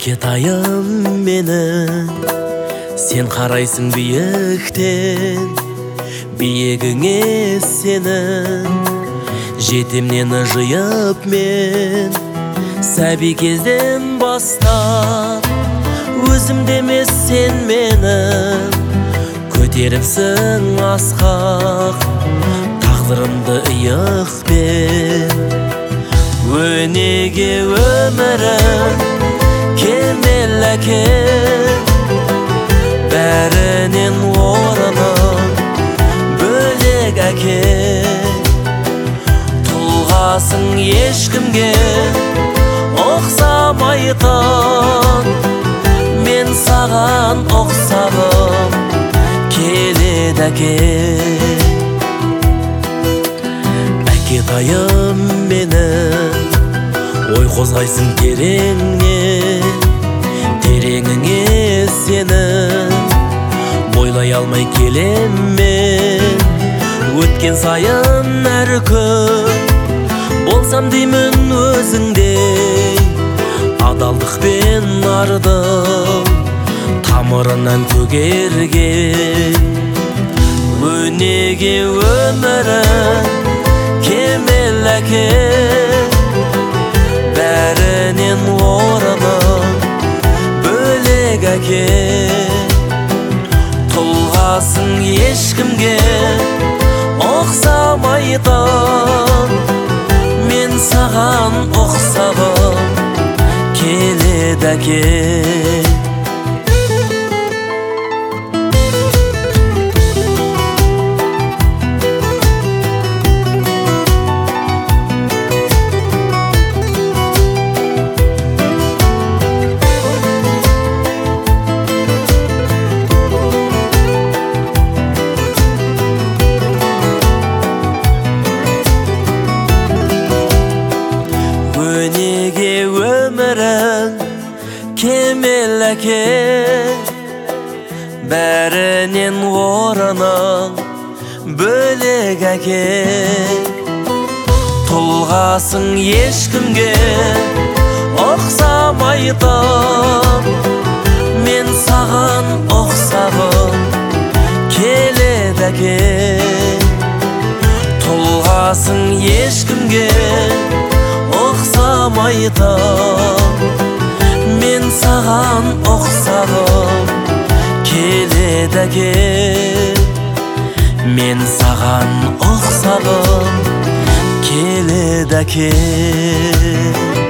Әкетайым менің, сен қарайсың биіктен, биігіңе сенің жетемнен жиып мен, сәби кезден бастап өзімде емес сен менің көтеріпсің асқақ тағдырымды иықпен. Өнеге өмірім кемел әке, бәрінен орының бөлек әке. Тұлғасың ешкімге ұқсамайтын, мен саған ұқсағым келеді әке. Әкетайым менің, ой қозғайсың тереңіңе сенің бойлай алмай келем мен. Өткен сайын әр күн болсам деймін өзіңдей, адалдықпен ардың тамырынан көгерген. Өнеге өмірім кемел әке, бәрінен орының бөлек әке. Тұлғасың ешкімге ұқсамайтын, мен саған ұқсағым келеді әке. Өнеге өмірің кемел әке, бәрінен орының бөлек әке. Тұлғасың ешкімге ұқсамайтын, мен саған ұқсағым келеді әке. Тұлғасың ешкімге ұқсамайтын, мен саған ұқсағым келеді әке. Мен саған ұқсағым келеді әке.